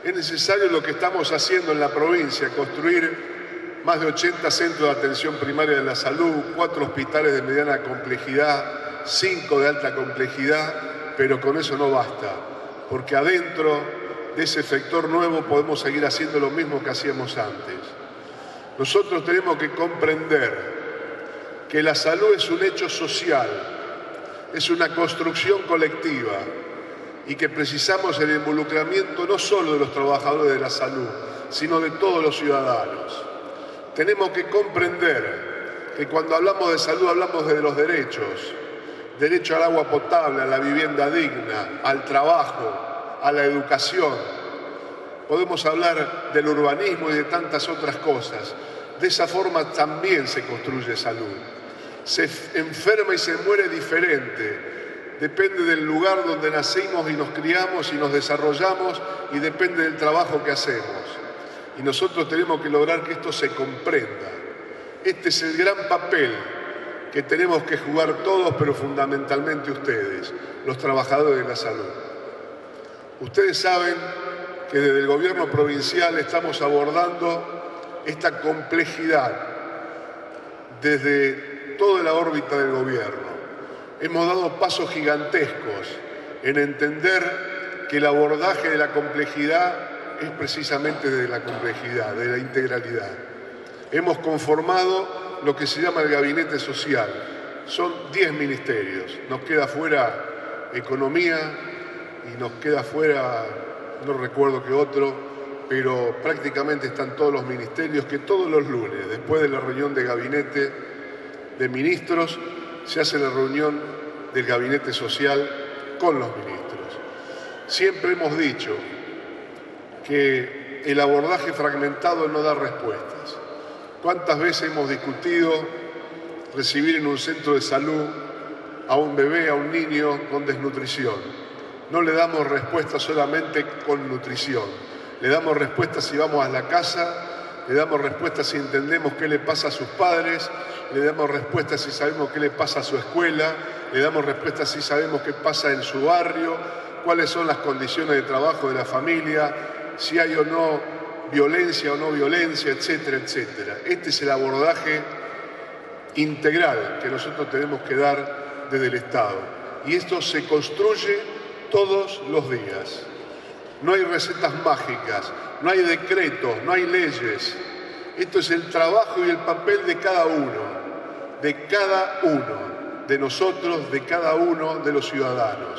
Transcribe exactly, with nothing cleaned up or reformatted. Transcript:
Es necesario lo que estamos haciendo en la provincia, construir más de ochenta centros de atención primaria de la salud, cuatro hospitales de mediana complejidad, cinco de alta complejidad, pero con eso no basta, porque adentro de ese sector nuevo podemos seguir haciendo lo mismo que hacíamos antes. Nosotros tenemos que comprender que la salud es un hecho social, es una construcción colectiva y que precisamos el involucramiento no solo de los trabajadores de la salud, sino de todos los ciudadanos. Tenemos que comprender que cuando hablamos de salud hablamos de los derechos, derecho al agua potable, a la vivienda digna, al trabajo, a la educación. Podemos hablar del urbanismo y de tantas otras cosas. De esa forma también se construye salud. Se enferma y se muere diferente. Depende del lugar donde nacimos y nos criamos y nos desarrollamos y depende del trabajo que hacemos. Y nosotros tenemos que lograr que esto se comprenda. Este es el gran papel que tenemos que jugar todos, pero fundamentalmente ustedes, los trabajadores de la salud. Ustedes saben que desde el gobierno provincial estamos abordando esta complejidad desde toda la órbita del gobierno. Hemos dado pasos gigantescos en entender que el abordaje de la complejidad es precisamente desde la complejidad, de la integralidad. Hemos conformado lo que se llama el gabinete social. Son diez ministerios. Nos queda fuera economía y nos queda fuera, no recuerdo qué otro, pero prácticamente están todos los ministerios que todos los lunes, después de la reunión de gabinete de ministros, se hace la reunión del gabinete social con los ministros. Siempre hemos dicho que el abordaje fragmentado no da respuestas. ¿Cuántas veces hemos discutido recibir en un centro de salud a un bebé, a un niño con desnutrición? No le damos respuesta solamente con nutrición. Le damos respuesta si vamos a la casa, le damos respuesta si entendemos qué le pasa a sus padres, le damos respuesta si sabemos qué le pasa a su escuela, le damos respuesta si sabemos qué pasa en su barrio, cuáles son las condiciones de trabajo de la familia, si hay o no violencia o no violencia, etcétera, etcétera. Este es el abordaje integral que nosotros tenemos que dar desde el Estado. Y esto se construye todos los días. No hay recetas mágicas, no hay decretos, no hay leyes. Esto es el trabajo y el papel de cada uno, de cada uno, de nosotros, de cada uno de los ciudadanos.